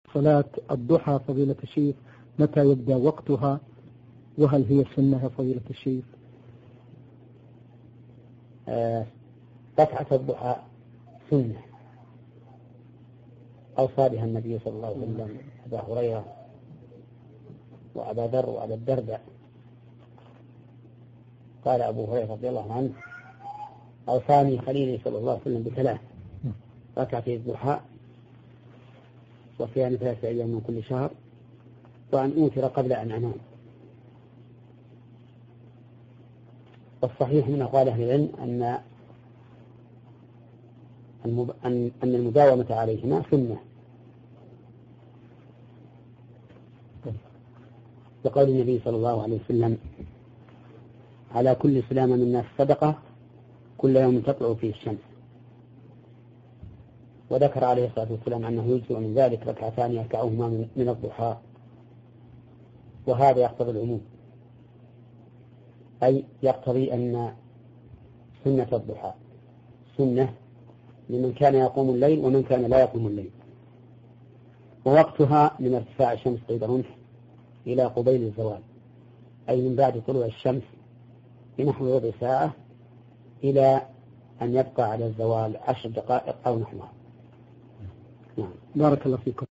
صلاة الضحى فضيلة الشيخ متى يبدأ وقتها، وهل هي سنة فضيلة الشيخ؟ ركعة الضحى سنة أوصى بها النبي صلى الله عليه وسلم أبا هريرة وأبا ذر وأبا الدرداء. قال أبو هريرة رضي الله عنه: أوصاني خليلي صلى الله عليه وسلم بثلاث: ركعتي الضحى وصيام 3 أيام من كل شهر، وأن أوتر قبل أن أنام. والصحيح من أقوال أهل العلم أن المداومة عليهما سنة، لقول النبي صلى الله عليه وسلم: على كل سلامة من الناس صدقة كل يوم تطلع فيه الشمس. وذكر عليه الصلاة والسلام أنه يجزء من ذلك 2 ركعتان يركعهما من الضحى، وهذا يقتضي العموم، أي يقتضي أن سنة الضحى سنة لمن كان يقوم الليل ومن كان لا يقوم الليل. ووقتها من ارتفاع الشمس قيد رمح إلى قبيل الزوال، أي من بعد طلوع الشمس بنحو ربع ساعة إلى أن يبقى على الزوال 10 دقائق أو نحوها. بارك الله فيكم.